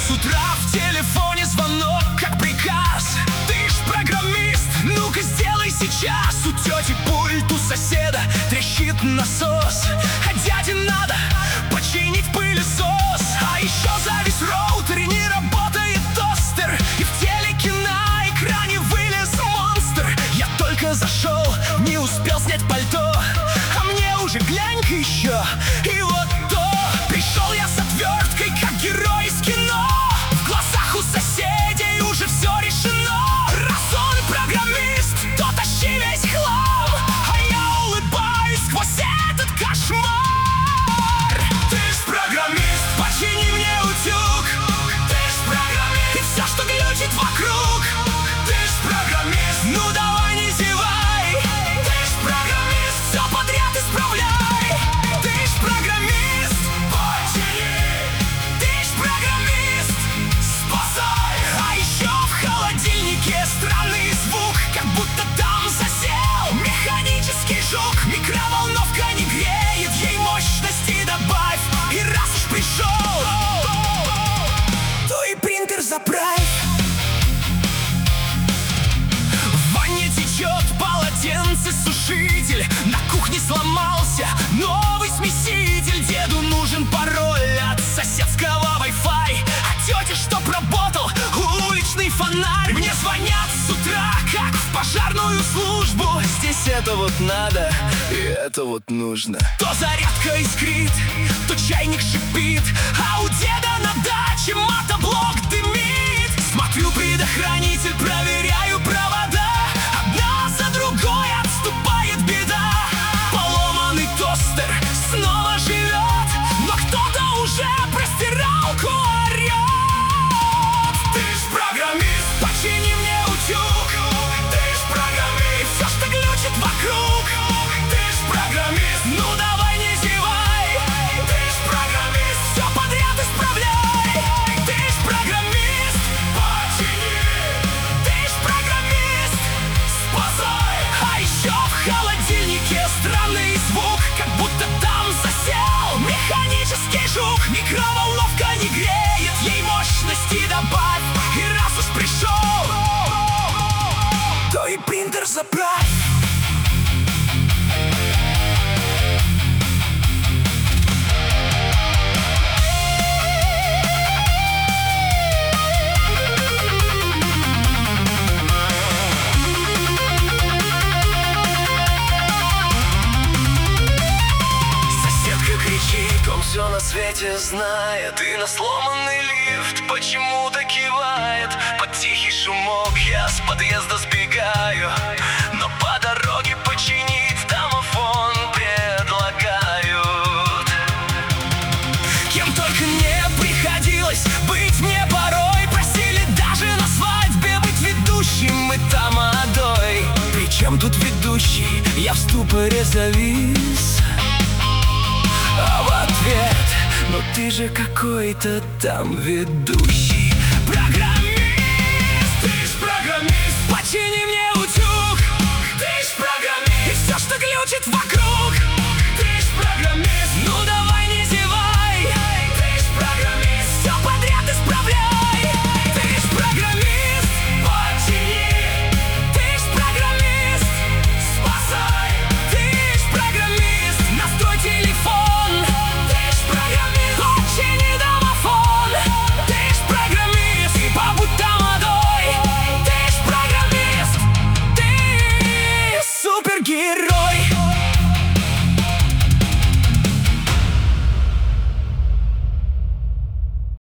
С утра в телефоне звонок, как приказ. Ты ж программист, ну-ка сделай сейчас. У тети пульт, у соседа трещит насос, а дяде надо починить пылесос. А еще завис роутер и не работает тостер, и в телеке на экране вылез монстр. Я только зашел, не успел снять пальто, а мне уже глянь-ка еще, и вот то. Пришел я с отверткой, как герой из кино. В глазах у соседей уже все решено. Раз он программист, то тащи весь хлам, а я улыбаюсь сквозь этот кошмар. Ты ж программист, почини мне утюг. Ты ж программист, и все, что глючит вокруг. Ты ж программист, ну давай не зевай. Ты ж программист, все подряд исправляй. Ты ж программист, почини. Ты ж программист, спасай. А еще в холодильнике странный звук, как будто там засел механический жук. Микроволновка не греет, ей мощности добавь. И раз уж пришел, то и принтер заправь. В ванне течет полотенцесушитель, на кухне сломался новый смеситель. Деду нужен пароль от соседского Wi-Fi, а тете, чтоб работал уличный фонарь. Мне звонят с утра, как в пожарную службу. Здесь это вот надо, и это вот нужно. То зарядка искрит, то чайник шипит, а у деда на даче мотоблок дымит. Смотрю предохранитель, проверяю провода, одна за другой отступает беда. Поломанный тостер снова живет, но кто-то уже про стиралку орет. Ты ж программист, почини мне утюг. Ты ж программист, все, что глючит вокруг. Ты ж программист, ну давай не зевай. Ты ж программист, все подряд исправляй. Ты ж программист, почини. Ты ж программист, спасай. А еще в холодильнике странный звук, как будто там засел механический жук. Микроволновка не греет, ей мощности добавь. И раз уж пришел, то и принтер заправь. Он все на свете знает, и на сломанный лифт почему-то кивает. Под тихий шумок я с подъезда сбегаю, но по дороге починить домофон предлагают. Кем только не приходилось быть мне порой. Просили даже на свадьбе быть ведущим и тамадой. Причем тут ведущий? Я в ступоре завис, а в ответ: но ты же какой-то там ведущий. Программист, ты ж программист, почини мне